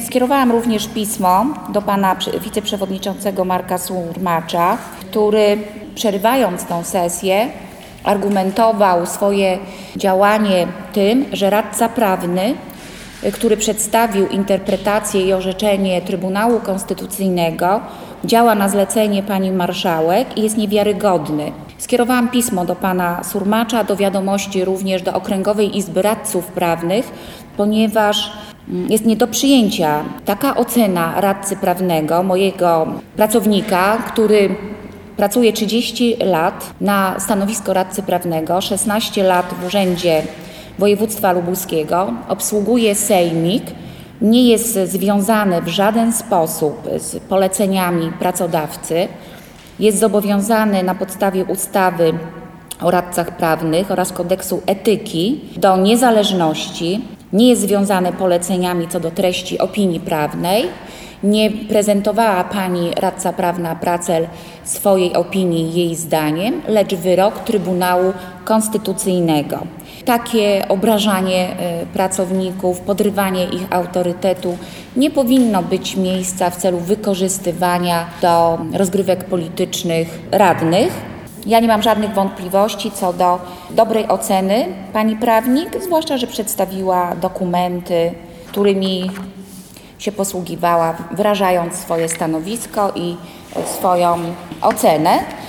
Skierowałam również pismo do pana wiceprzewodniczącego Marka Surmacza, który przerywając tę sesję argumentował swoje działanie tym, że radca prawny, który przedstawił interpretację i orzeczenie Trybunału Konstytucyjnego, działa na zlecenie pani marszałek i jest niewiarygodny. Skierowałam pismo do pana Surmacza, do wiadomości również do Okręgowej Izby Radców Prawnych, ponieważ jest nie do przyjęcia taka ocena radcy prawnego, mojego pracownika, który pracuje 30 lat na stanowisko radcy prawnego, 16 lat w Urzędzie Województwa Lubuskiego, obsługuje sejmik, nie jest związany w żaden sposób z poleceniami pracodawcy, jest zobowiązany na podstawie ustawy o radcach prawnych oraz kodeksu etyki do niezależności, nie jest związany poleceniami co do treści opinii prawnej. Nie prezentowała pani radca prawna Pracel swojej opinii jej zdaniem, lecz wyrok Trybunału Konstytucyjnego. Takie obrażanie pracowników, podrywanie ich autorytetu nie powinno być miejsca w celu wykorzystywania do rozgrywek politycznych radnych. Ja nie mam żadnych wątpliwości co do dobrej oceny pani prawnik, zwłaszcza że przedstawiła dokumenty, którymi się posługiwała, wyrażając swoje stanowisko i swoją ocenę.